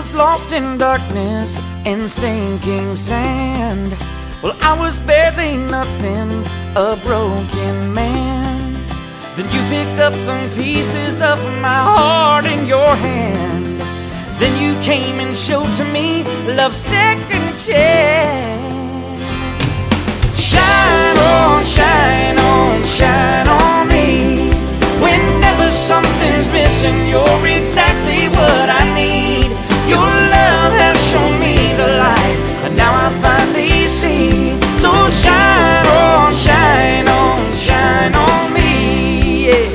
was lost in darkness and sinking sand. Well, I was barely nothing, a broken man. Then you picked up the pieces of my heart in your hand. Then you came and showed to me love's second chance. Shine on, shine on, shine on me. Whenever something's missing, you're exactly what I need. Your love has shown me the light, and now I finally see. So shine on, shine on, shine on me, yeah.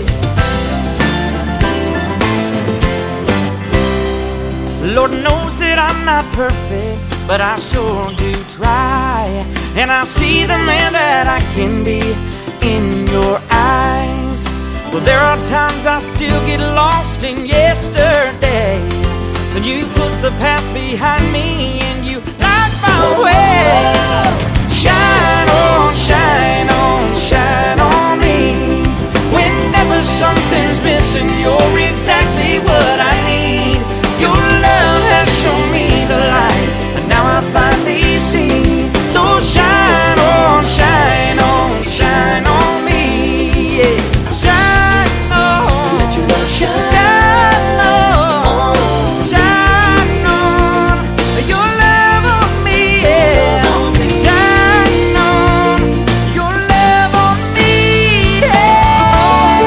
Lord knows that I'm not perfect, but I sure do try. And I see the man that I can be in your eyes. Well, there are times I still get lost in yesterday. Then you put the past behind me and you light my way. Shine on, shine on, shine on me. Whenever something's missing, you're exactly what I need. Your love has shown me the light, and now I finally see. So shine on, shine on, shine on me, yeah. Shine on, let your love shine. Shine on, shine on, your love on me, yeah. Shine on, your love on me, yeah.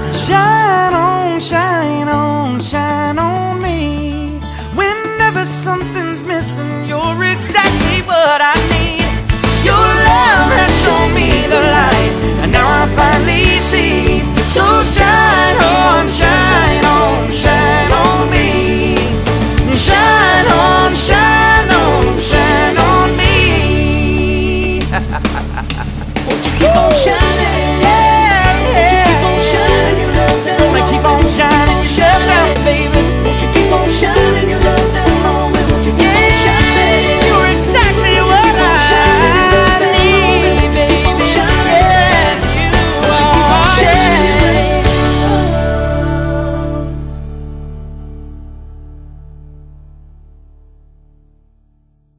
Shine on, shine on, shine on me. Whenever